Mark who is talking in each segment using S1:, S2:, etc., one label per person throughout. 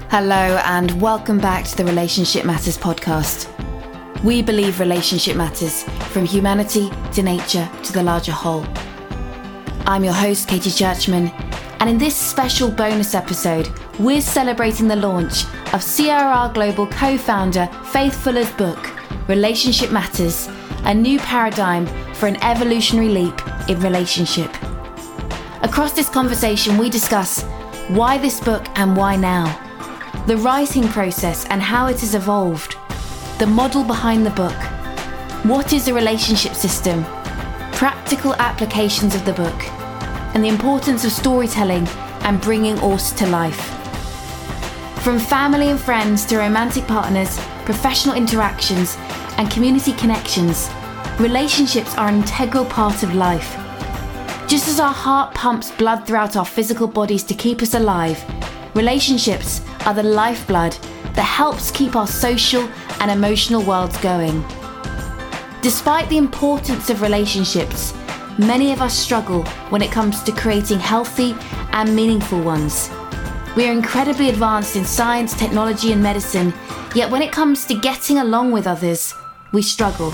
S1: Hello and welcome back to the Relationship Matters podcast. We believe relationship matters from humanity to nature to the larger whole. I'm your host, Katie Churchman, and in this special bonus episode, we're celebrating the launch of CRR Global co-founder Faith Fuller's book, Relationship Matters, a new paradigm for an evolutionary leap in relationship. Across this conversation, we discuss why this book and why now, the writing process and how it has evolved, the model behind the book, what is a relationship system, practical applications of the book, and the importance of storytelling and bringing Urs to life. From family and friends to romantic partners, professional interactions, and community connections, relationships are an integral part of life. Just as our heart pumps blood throughout our physical bodies to keep us alive, relationships are the lifeblood that helps keep our social and emotional worlds going. Despite the importance of relationships, many of us struggle when it comes to creating healthy and meaningful ones. We are incredibly advanced in science, technology, and medicine, yet when it comes to getting along with others, we struggle.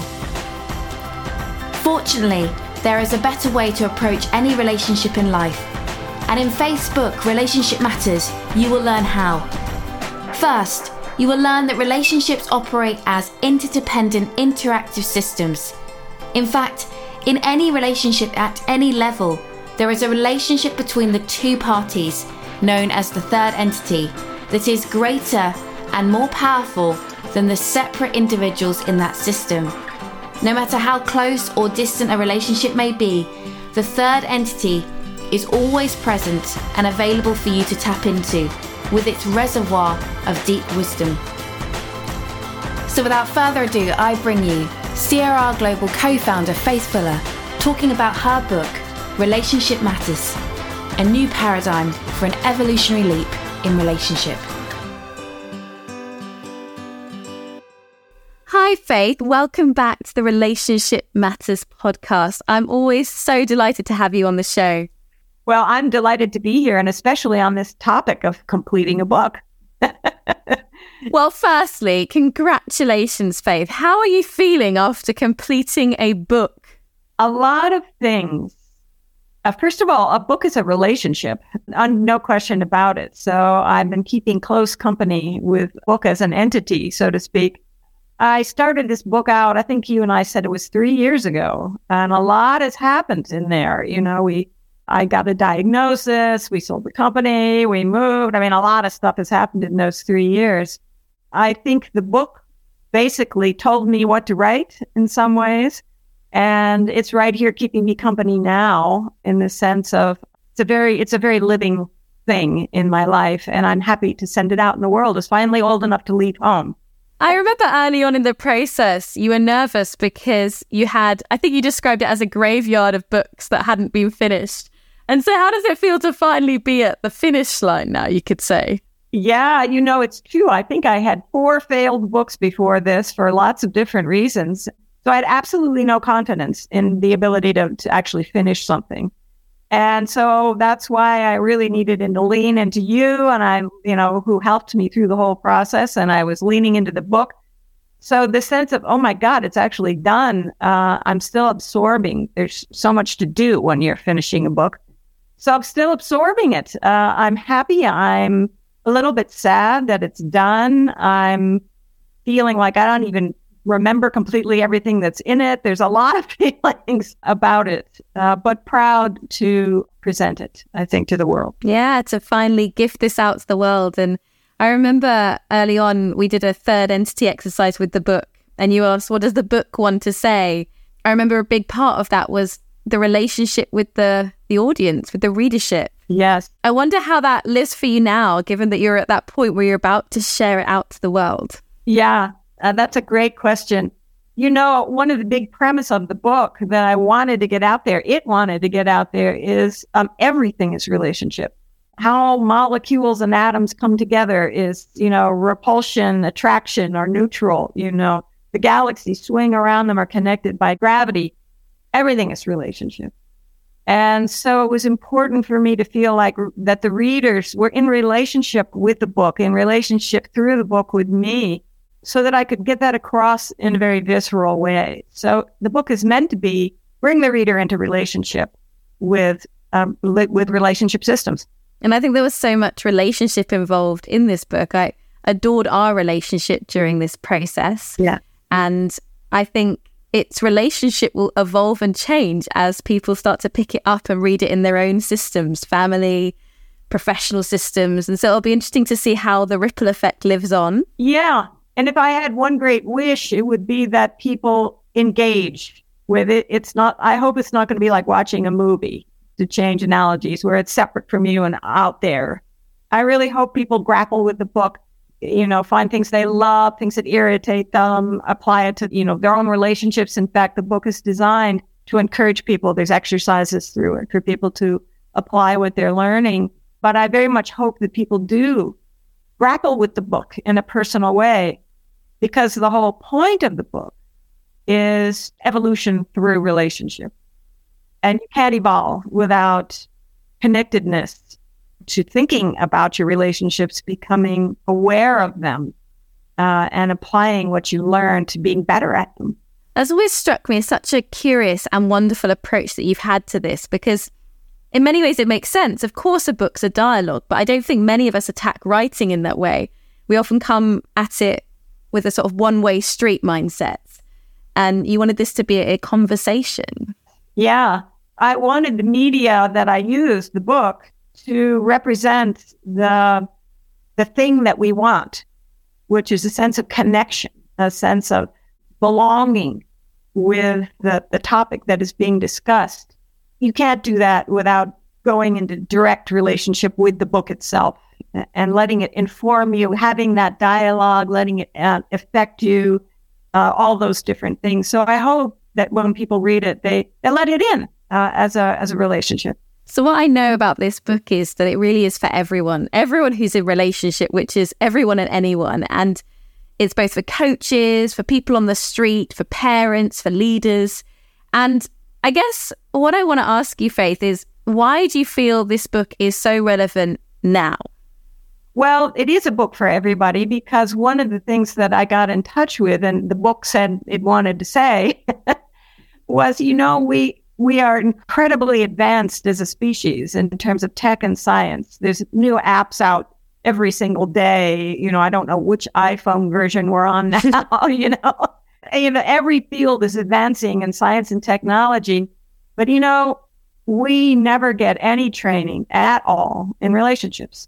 S1: Fortunately, there is a better way to approach any relationship in life. And in Faith's book, Relationship Matters, you will learn how. First, you will learn that relationships operate as interdependent, interactive systems. In fact, in any relationship at any level, there is a relationship between the two parties, known as the third entity, that is greater and more powerful than the separate individuals in that system. No matter how close or distant a relationship may be, the third entity is always present and available for you to tap into with its reservoir of deep wisdom. So without further ado, I bring you CRR Global co-founder Faith Fuller talking about her book, Relationship Matters, a new paradigm for an evolutionary leap in relationship.
S2: Hi Faith, welcome back to the Relationship Matters podcast. I'm always so delighted to have you on the show.
S3: Well, I'm delighted to be here, and especially on this topic of completing a book.
S2: Well, firstly, congratulations, Faith. How are you feeling after completing a book?
S3: A lot of things. First of all, a book is a relationship, no question about it. So I've been keeping close company with book as an entity, so to speak. I started this book out, I think you and I said it was 3 years ago, and a lot has happened in there. You know, I got a diagnosis, we sold the company, we moved. I mean, a lot of stuff has happened in those 3 years. I think the book basically told me what to write in some ways, and it's right here keeping me company now in the sense of it's a very living thing in my life, and I'm happy to send it out in the world. It's finally old enough to leave home.
S2: I remember early on in the process, you were nervous because you had, I think you described it as a graveyard of books that hadn't been finished. And so how does it feel to finally be at the finish line now, you could say?
S3: Yeah, you know, it's true. I think I had 4 failed books before this for lots of different reasons. So I had absolutely no confidence in the ability to actually finish something. And so that's why I really needed to lean into you and who helped me through the whole process. And I was leaning into the book. So the sense of, oh my God, it's actually done. I'm still absorbing. There's so much to do when you're finishing a book. So I'm still absorbing it. I'm happy. I'm a little bit sad that it's done. I'm feeling like I don't even remember completely everything that's in it. There's a lot of feelings about it, but proud to present it, I think, to the world.
S2: Yeah, to finally gift this out to the world. And I remember early on, we did a third entity exercise with the book, and you asked, what does the book want to say? I remember a big part of that was the relationship with the audience, with the readership.
S3: Yes.
S2: I wonder how that lives for you now, given that you're at that point where you're about to share it out to the world.
S3: Yeah. That's a great question. You know, one of the big premise of the book that I wanted to get out there, is everything is relationship. How molecules and atoms come together is, repulsion, attraction, or neutral. The galaxies swing around them are connected by gravity. Everything is relationship. And so it was important for me to feel like that the readers were in relationship with the book, in relationship through the book with me, so that I could get that across in a very visceral way. So the book is meant to bring the reader into relationship with relationship systems.
S2: And I think there was so much relationship involved in this book. I adored our relationship during this process.
S3: Yeah.
S2: And I think its relationship will evolve and change as people start to pick it up and read it in their own systems, family, professional systems. And so it'll be interesting to see how the ripple effect lives on.
S3: Yeah. And if I had one great wish, it would be that people engage with it. I hope it's not going to be like watching a movie, to change analogies, where it's separate from you and out there. I really hope people grapple with the book, find things they love, things that irritate them, apply it to, their own relationships. In fact, the book is designed to encourage people. There's exercises through it for people to apply what they're learning. But I very much hope that people do grapple with the book in a personal way, because the whole point of the book is evolution through relationship. And you can't evolve without connectedness to thinking about your relationships, becoming aware of them, and applying what you learn to being better at them.
S2: That's always struck me as such a curious and wonderful approach that you've had to this, because in many ways it makes sense. Of course, a book's a dialogue, but I don't think many of us attack writing in that way. We often come at it with a sort of one-way street mindset. And you wanted this to be a conversation.
S3: Yeah. I wanted the media that I used, the book, to represent the thing that we want, which is a sense of connection, a sense of belonging with the topic that is being discussed. You can't do that without going into direct relationship with the book itself and letting it inform you, having that dialogue, letting it affect you, all those different things. So I hope that when people read it, they let it in as a relationship.
S2: So what I know about this book is that it really is for everyone who's in relationship, which is everyone and anyone. And it's both for coaches, for people on the street, for parents, for leaders. And I guess what I want to ask you, Faith, is why do you feel this book is so relevant now?
S3: Well, it is a book for everybody, because one of the things that I got in touch with, and the book said it wanted to say, was, we are incredibly advanced as a species in terms of tech and science. There's new apps out every single day. I don't know which iPhone version we're on now, every field is advancing in science and technology. But, we never get any training at all in relationships.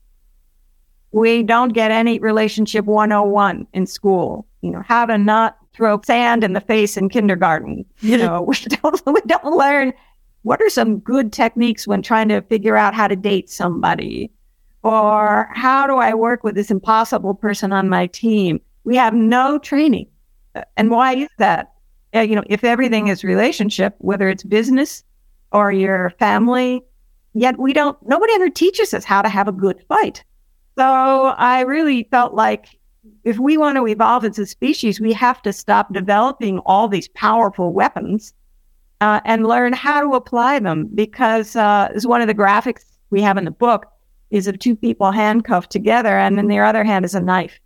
S3: We don't get any relationship 101 in school, how to not throw sand in the face in kindergarten. We don't learn what are some good techniques when trying to figure out how to date somebody, or how do I work with this impossible person on my team. We have no training. And why is that? If everything is relationship, whether it's business or your family, yet nobody ever teaches us how to have a good fight. So I really felt like if we want to evolve as a species, we have to stop developing all these powerful weapons and learn how to apply them. Because as one of the graphics we have in the book is of two people handcuffed together, and in their other hand is a knife.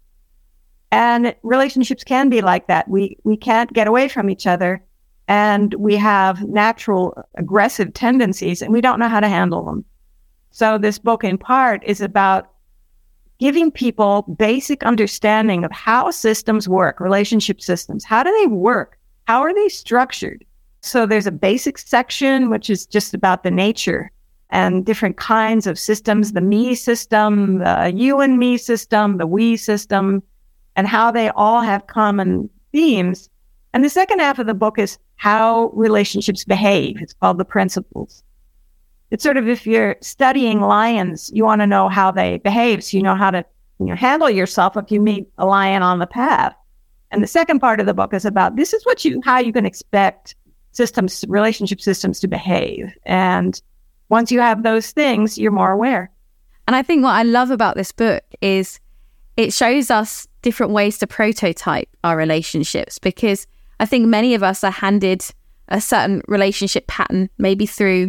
S3: And relationships can be like that. We can't get away from each other, and we have natural aggressive tendencies, and we don't know how to handle them. So this book, in part, is about giving people basic understanding of how systems work, relationship systems. How do they work? How are they structured? So there's a basic section, which is just about the nature and different kinds of systems, the me system, the you and me system, the we system, and how they all have common themes. And the second half of the book is how relationships behave. It's called The Principles. It's sort of, if you're studying lions, you want to know how they behave, so you know how to handle yourself if you meet a lion on the path. And the second part of the book is about this is how you can expect systems, relationship systems, to behave. And once you have those things, you're more aware.
S2: And I think what I love about this book is it shows us different ways to prototype our relationships, because I think many of us are handed a certain relationship pattern, maybe through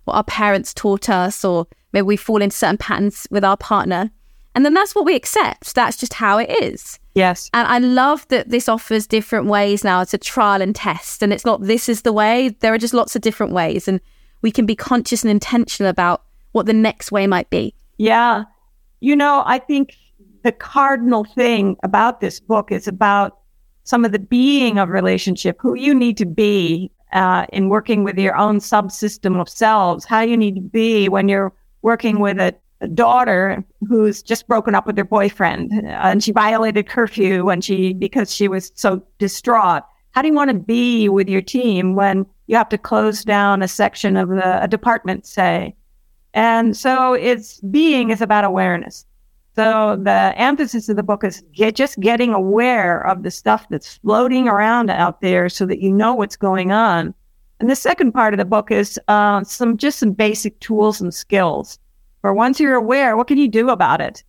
S2: what our parents taught us, or maybe we fall into certain patterns with our partner. And then that's what we accept. That's just how it is.
S3: Yes.
S2: And I love that this offers different ways now to trial and test. And it's not, this is the way. There are just lots of different ways. And we can be conscious and intentional about what the next way might be.
S3: Yeah. You know, I think the cardinal thing about this book is about some of the being of relationship, who you need to be in working with your own subsystem of selves, how you need to be when you're working with a daughter who's just broken up with her boyfriend and she violated curfew because she was so distraught. How do you want to be with your team when you have to close down a section of a department, say? And so being is about awareness. So the emphasis of the book is just getting aware of the stuff that's floating around out there so that you know what's going on. And the second part of the book is some basic tools and skills. For once you're aware, what can you do about it?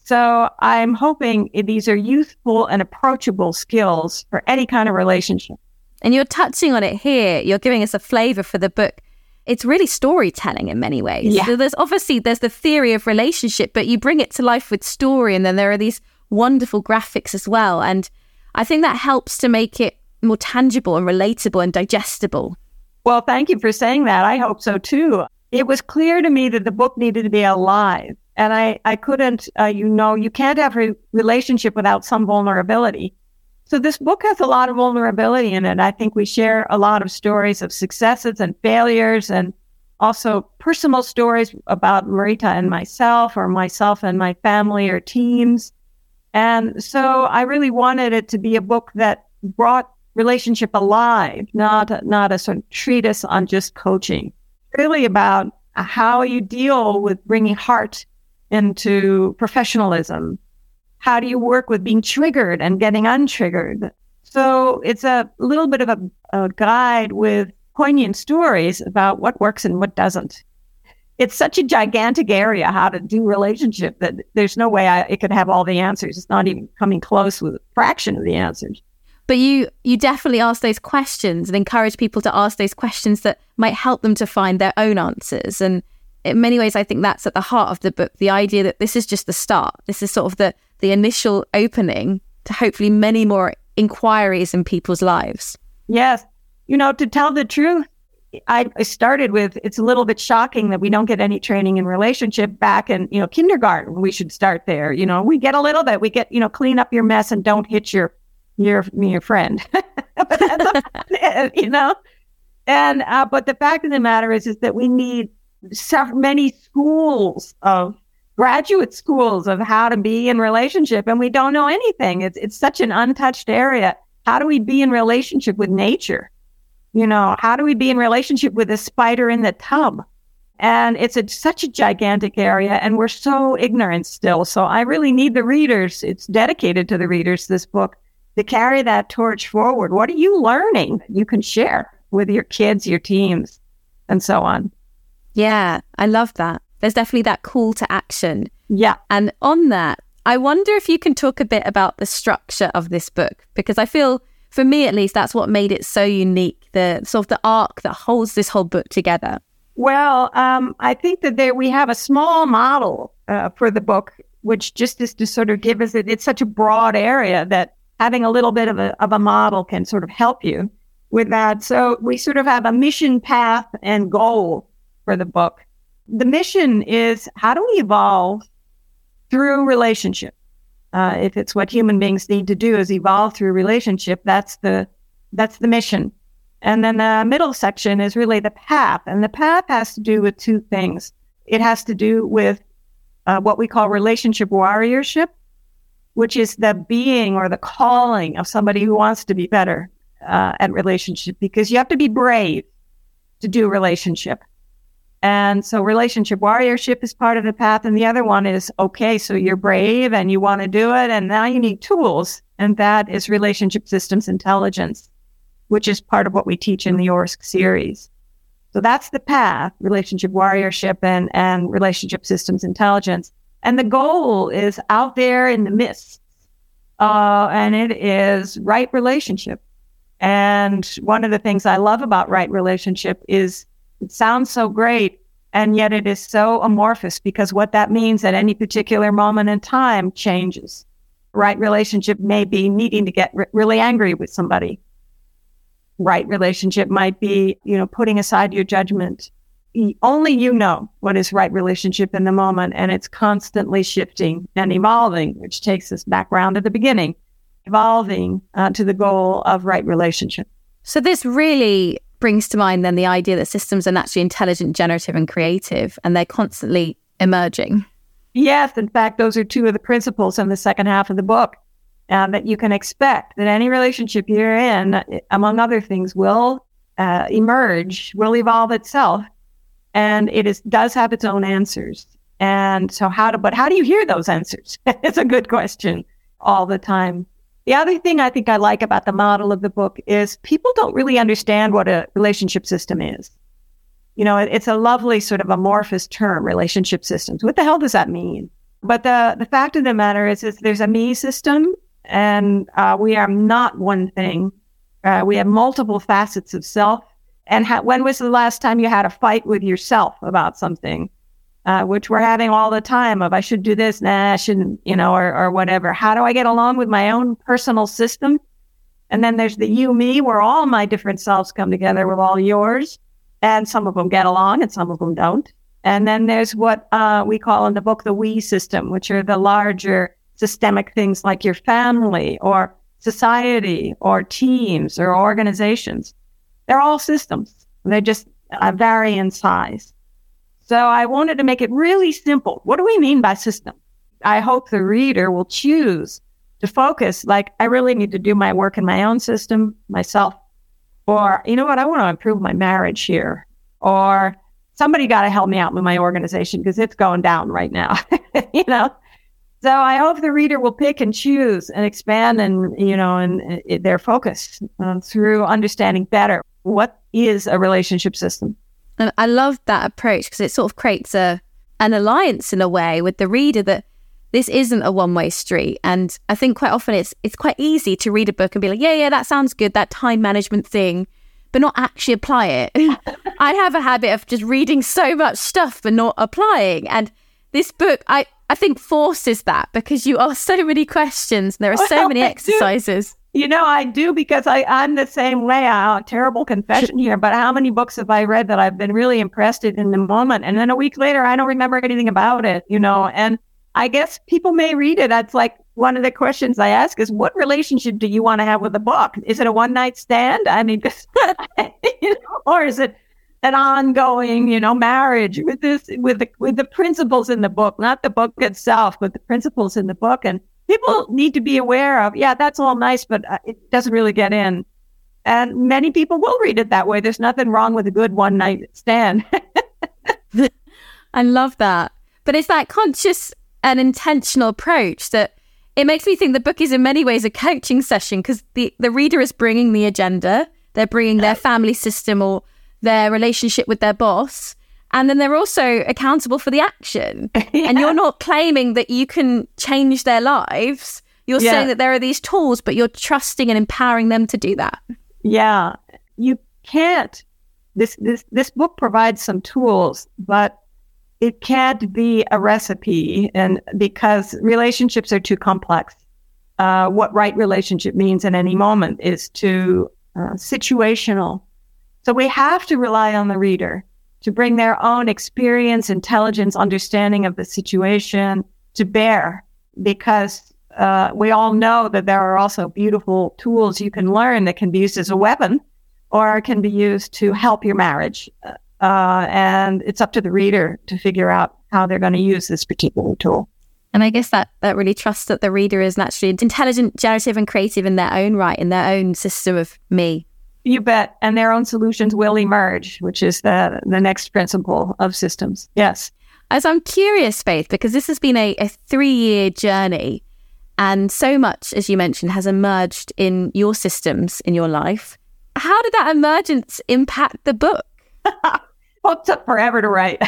S3: So I'm hoping these are youthful and approachable skills for any kind of relationship.
S2: And you're touching on it here. You're giving us a flavor for the book. It's really storytelling in many ways.
S3: Yeah.
S2: So there's the theory of relationship, but you bring it to life with story. And then there are these wonderful graphics as well. And I think that helps to make it more tangible and relatable and digestible.
S3: Well, thank you for saying that. I hope so too. It was clear to me that the book needed to be alive. And I couldn't, you can't have a relationship without some vulnerability. So this book has a lot of vulnerability in it. I think we share a lot of stories of successes and failures, and also personal stories about Marita and myself, or myself and my family or teams. And so I really wanted it to be a book that brought relationship alive, not a sort of treatise on just coaching. Really about how you deal with bringing heart into professionalism. How do you work with being triggered and getting untriggered? So it's a little bit of a guide with poignant stories about what works and what doesn't. It's such a gigantic area, how to do relationship, that there's no way it could have all the answers. It's not even coming close with a fraction of the answers.
S2: But you definitely ask those questions and encourage people to ask those questions that might help them to find their own answers. And in many ways, I think that's at the heart of the book, the idea that this is just the start. This is sort of the initial opening to hopefully many more inquiries in people's lives.
S3: Yes. To tell the truth, I started with, it's a little bit shocking that we don't get any training in relationship back in, kindergarten. We should start there. We get a little bit, we get, clean up your mess and don't hit your friend. But the fact of the matter is that we need so many graduate schools of how to be in relationship, and we don't know anything. It's such an untouched area. How do we be in relationship with nature? How do we be in relationship with a spider in the tub? And it's such a gigantic area, and we're so ignorant still. So I really need the readers. It's dedicated to the readers, this book, to carry that torch forward. What are you learning that you can share with your kids, your teams, and so on?
S2: Yeah, I love that. There's definitely that call to action.
S3: Yeah.
S2: And on that, I wonder if you can talk a bit about the structure of this book, because I feel, for me at least, that's what made it so unique, the sort of the arc that holds this whole book together.
S3: Well, I think that we have a small model for the book, which just is to sort of give us, it's such a broad area that having a little bit of a model can sort of help you with that. So we sort of have a mission, path, and goal for the book. The mission is, how do we evolve through relationship? If it's what human beings need to do is evolve through relationship, that's the mission. And then the middle section is really the path. And the path has to do with two things. It has to do with what we call relationship warriorship, which is the being or the calling of somebody who wants to be better at relationship, because you have to be brave to do relationship. And so relationship warriorship is part of the path. And the other one is, okay, so you're brave and you want to do it, and now you need tools. And that is relationship systems intelligence, which is part of what we teach in the ORSC series. So that's the path, relationship warriorship and relationship systems intelligence. And the goal is out there in the midst, and it is right relationship. And one of the things I love about right relationship is, it sounds so great, And yet it is so amorphous, because what that means at any particular moment in time changes. Right relationship may be needing to get really angry with somebody. Right relationship might be, putting aside your judgment. Only you know what is right relationship in the moment, and it's constantly shifting and evolving, which takes us back around to the beginning, evolving to the goal of right relationship.
S2: So this really brings to mind then the idea that systems are naturally intelligent, generative, and creative, and they're constantly emerging.
S3: Yes, in fact, those are two of the principles in the second half of the book, that you can expect that any relationship you're in, among other things, will emerge, will evolve itself. And it does have its own answers. And so how do you hear those answers? It's a good question all the time. The other thing I think I like about the model of the book is people don't really understand what a relationship system is. It's a lovely sort of amorphous term, relationship systems. What the hell does that mean? But the fact of the matter is there's a me system, and we are not one thing. We have multiple facets of self. And when was the last time you had a fight with yourself about something, which we're having all the time of, I should do this, nah, I shouldn't, or whatever. How do I get along with my own personal system? And then there's the you, me, where all my different selves come together with all yours. And some of them get along and some of them don't. And then there's what we call in the book the we system, which are the larger systemic things like your family or society or teams or organizations. They're all systems. They just vary in size. So I wanted to make it really simple. What do we mean by system? I hope the reader will choose to focus, like, I really need to do my work in my own system myself. Or, I want to improve my marriage here. Or somebody got to help me out with my organization because it's going down right now. So I hope the reader will pick and choose and expand and their focus through understanding better what is a relationship system.
S2: And I love that approach because it sort of creates an alliance in a way with the reader that this isn't a one-way street. And I think quite often it's quite easy to read a book and be like, yeah, that sounds good, that time management thing, but not actually apply it. I have a habit of just reading so much stuff but not applying. And this book, I think forces that, because you ask so many questions and there are so many exercises.
S3: I do, because I'm the same way. Terrible confession here, but how many books have I read that I've been really impressed in the moment, and then a week later I don't remember anything about it, and I guess people may read it. That's like one of the questions I ask is, what relationship do you want to have with the book? Is it a one-night stand? I mean, or is it an ongoing, marriage with the principles in the book, not the book itself, but the principles in the book. And people need to be aware of, that's all nice, but it doesn't really get in. And many people will read it that way. There's nothing wrong with a good one-night stand.
S2: I love that. But it's that conscious and intentional approach that it makes me think the book is in many ways a coaching session, because the reader is bringing the agenda. They're bringing their family system or their relationship with their boss. And then they're also accountable for the action. And you're not claiming that you can change their lives. You're saying that there are these tools, but you're trusting and empowering them to do that.
S3: Yeah, you can't. This book provides some tools, but it can't be a recipe, and because relationships are too complex. What right relationship means in any moment is too situational. So we have to rely on the reader to bring their own experience, intelligence, understanding of the situation to bear, because we all know that there are also beautiful tools you can learn that can be used as a weapon or can be used to help your marriage. And it's up to the reader to figure out how they're going to use this particular tool.
S2: And I guess that really trusts that the reader is naturally intelligent, generative, and creative in their own right, in their own system of me.
S3: You bet. And their own solutions will emerge, which is the next principle of systems. Yes.
S2: As I'm curious, Faith, because this has been a 3-year journey, and so much, as you mentioned, has emerged in your systems in your life. How did that emergence impact the book?
S3: Well, it took forever to write.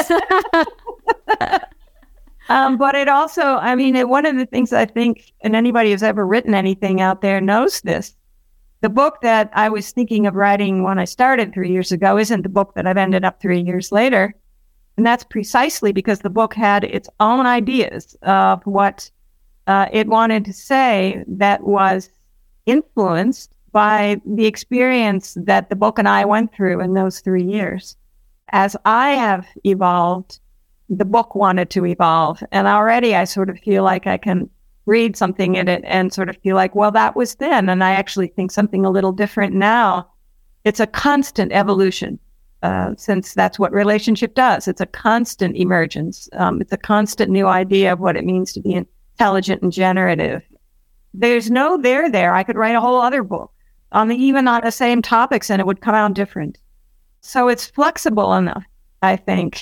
S3: But it also, one of the things I think, and anybody who's ever written anything out there knows this, the book that I was thinking of writing when I started 3 years ago isn't the book that I've ended up 3 years later. And that's precisely because the book had its own ideas of what it wanted to say that was influenced by the experience that the book and I went through in those 3 years. As I have evolved, the book wanted to evolve. And already I sort of feel like I can read something in it and sort of feel like, well, that was then. And I actually think something a little different now. It's a constant evolution, since that's what relationship does. It's a constant emergence. It's a constant new idea of what it means to be intelligent and generative. There's no there. I could write a whole other book even on the same topics, and it would come out different. So it's flexible enough, I think,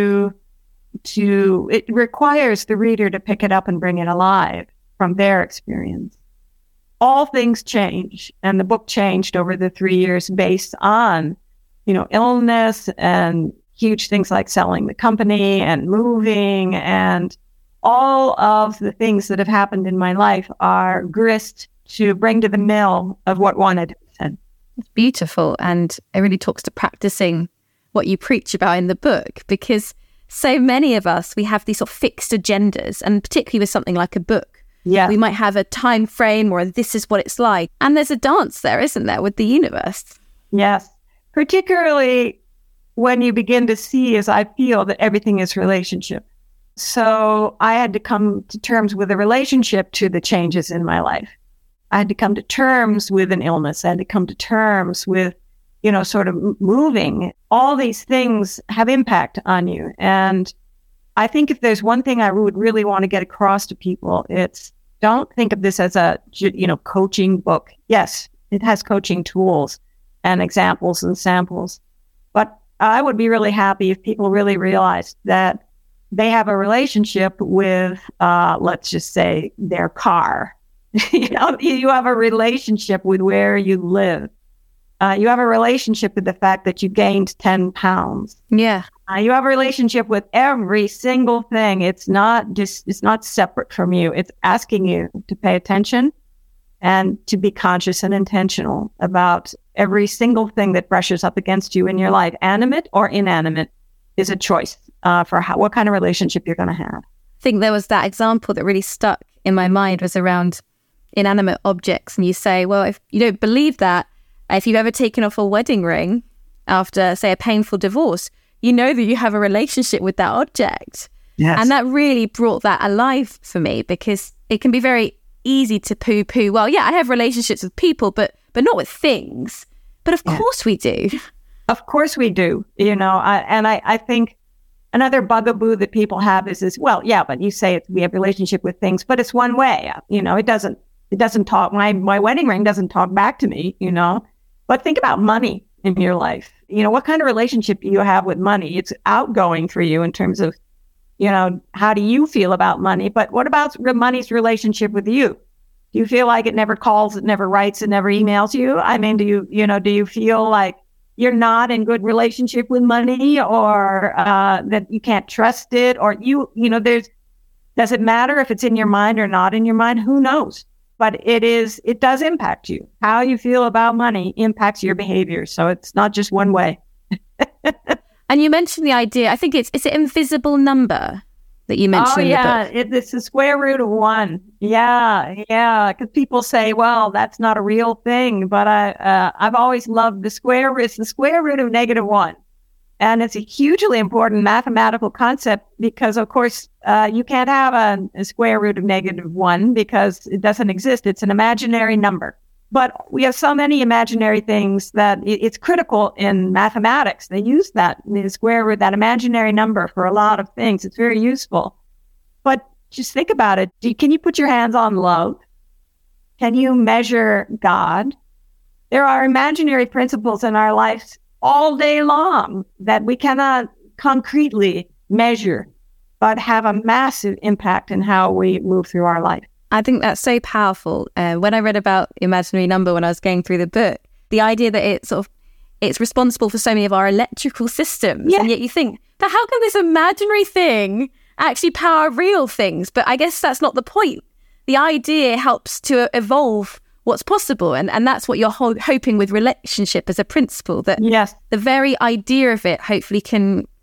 S3: it requires the reader to pick it up and bring it alive from their experience. All things change, and the book changed over the 3 years based on, illness and huge things like selling the company and moving, and all of the things that have happened in my life are grist to bring to the mill of what wanted to be said.
S2: It's beautiful, and it really talks to practicing what you preach about in the book, because so many of us, we have these sort of fixed agendas, and particularly with something like a book, we might have a time frame or this is what it's like. And there's a dance there, isn't there, with the universe?
S3: Yes, particularly when you begin to see, as I feel, that everything is relationship. So I had to come to terms with a relationship to the changes in my life. I had to come to terms with an illness. I had to come to terms with, sort of moving. All these things have impact on you. And I think if there's one thing I would really want to get across to people, it's don't think of this as a, coaching book. Yes, it has coaching tools and examples and samples. But I would be really happy if people really realized that they have a relationship with, let's just say, their car. You have a relationship with where you live. You have a relationship with the fact that you gained 10 pounds.
S2: Yeah.
S3: You have a relationship with every single thing. It's not separate from you. It's asking you to pay attention and to be conscious and intentional about every single thing that brushes up against you in your life. Animate or inanimate is a choice for what kind of relationship you're going to have.
S2: I think there was that example that really stuck in my mind was around inanimate objects. And you say, well, if you don't believe that, if you've ever taken off a wedding ring after, say, a painful divorce, you know that you have a relationship with that object.
S3: Yes.
S2: And that really brought that alive for me, because it can be very easy to poo-poo. Well, yeah, I have relationships with people, but not with things. But of course we do.
S3: Of course we do. I think another bugaboo that people have is, well, yeah, but you say we have a relationship with things, but it's one way. It doesn't talk. My wedding ring doesn't talk back to me, But think about money in your life. What kind of relationship do you have with money? It's outgoing for you in terms of, how do you feel about money? But what about money's relationship with you? Do you feel like it never calls, it never writes, it never emails you? I mean, do you feel like you're not in good relationship with money, or that you can't trust it, or does it matter if it's in your mind or not in your mind? Who knows? But it does impact you. How you feel about money impacts your behavior. So it's not just one way.
S2: And you mentioned the idea, I think is it invisible number that you mentioned in the book?
S3: It's the square root of 1. Yeah. Because people say, well, that's not a real thing. But I've always loved the square root. It's the square root of -1. And it's a hugely important mathematical concept because, of course, you can't have a square root of -1 because it doesn't exist. It's an imaginary number. But we have so many imaginary things that it's critical in mathematics. They use the square root, that imaginary number, for a lot of things. It's very useful. But just think about it. Can you put your hands on love? Can you measure God? There are imaginary principles in our lives all day long that we cannot concretely measure, but have a massive impact in how we move through our life.
S2: I think that's so powerful. When I read about imaginary number, when I was going through the book, the idea that it's responsible for so many of our electrical systems. Yeah. And yet you think, but how can this imaginary thing actually power real things? But I guess that's not the point. The idea helps to evolve what's possible. And that's what you're hoping with relationship as a principle, that
S3: yes,
S2: the very idea of it hopefully can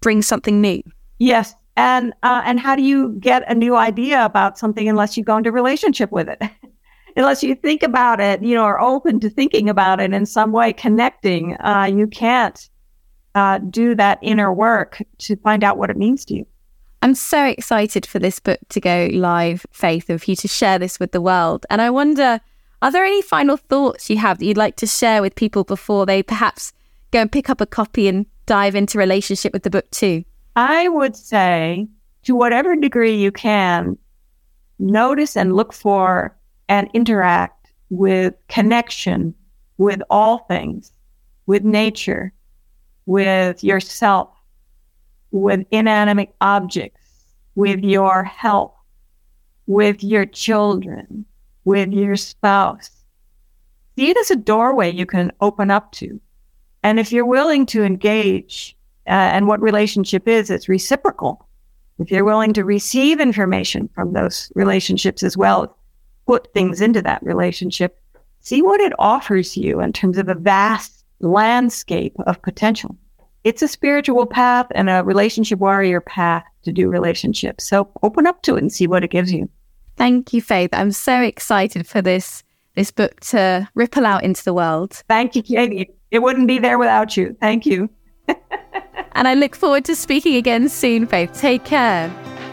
S2: bring something new.
S3: Yes. And how do you get a new idea about something unless you go into relationship with it? Unless you think about it, are open to thinking about it in some way, connecting, you can't do that inner work to find out what it means to you.
S2: I'm so excited for this book to go live, Faith, and for you to share this with the world. And I wonder, are there any final thoughts you have that you'd like to share with people before they perhaps go and pick up a copy and dive into relationship with the book too?
S3: I would say, to whatever degree you can, notice and look for and interact with connection with all things, with nature, with yourself, with inanimate objects, with your health, with your children, with your spouse. See it as a doorway you can open up to. And if you're willing to engage, and what relationship is, it's reciprocal. If you're willing to receive information from those relationships as well, put things into that relationship, see what it offers you in terms of a vast landscape of potential. It's a spiritual path and a relationship warrior path to do relationships. So open up to it and see what it gives you.
S2: Thank you, Faith. I'm so excited for this book to ripple out into the world.
S3: Thank you, Katie. It wouldn't be there without you. Thank you.
S2: And I look forward to speaking again soon, Faith. Take care.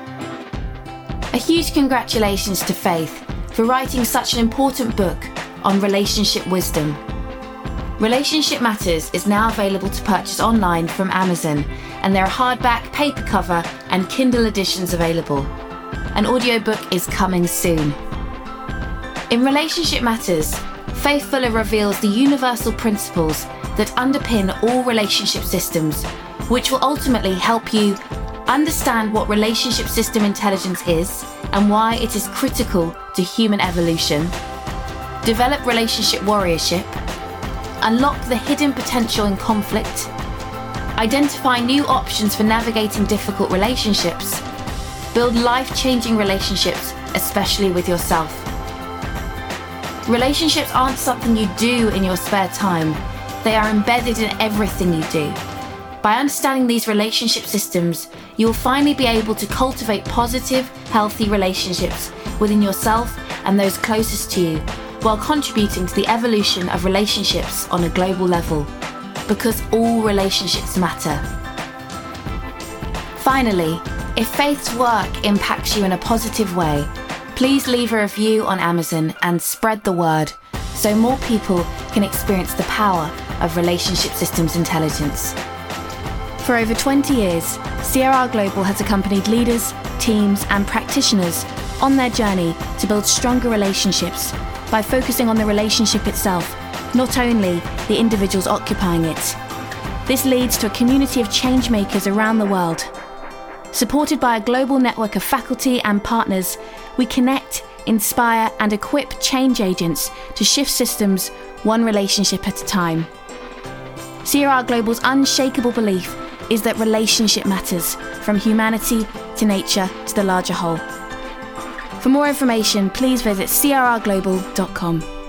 S1: A huge congratulations to Faith for writing such an important book on relationship wisdom. Relationship Matters is now available to purchase online from Amazon, and there are hardback, paper cover, and Kindle editions available. An audiobook is coming soon. In Relationship Matters, Faith Fuller reveals the universal principles that underpin all relationship systems, which will ultimately help you understand what relationship system intelligence is and why it is critical to human evolution, develop relationship warriorship, unlock the hidden potential in conflict, identify new options for navigating difficult relationships, build life-changing relationships, especially with yourself. Relationships aren't something you do in your spare time. They are embedded in everything you do. By understanding these relationship systems, you will finally be able to cultivate positive, healthy relationships within yourself and those closest to you, while contributing to the evolution of relationships on a global level, because all relationships matter. Finally, if Faith's work impacts you in a positive way, please leave a review on Amazon and spread the word so more people can experience the power of relationship systems intelligence. For over 20 years, CRR Global has accompanied leaders, teams, and practitioners on their journey to build stronger relationships by focusing on the relationship itself, not only the individuals occupying it. This leads to a community of change makers around the world. Supported by a global network of faculty and partners, we connect, inspire, and equip change agents to shift systems one relationship at a time. CRR Global's unshakable belief is that relationship matters, from humanity to nature to the larger whole. For more information, please visit crrglobal.com.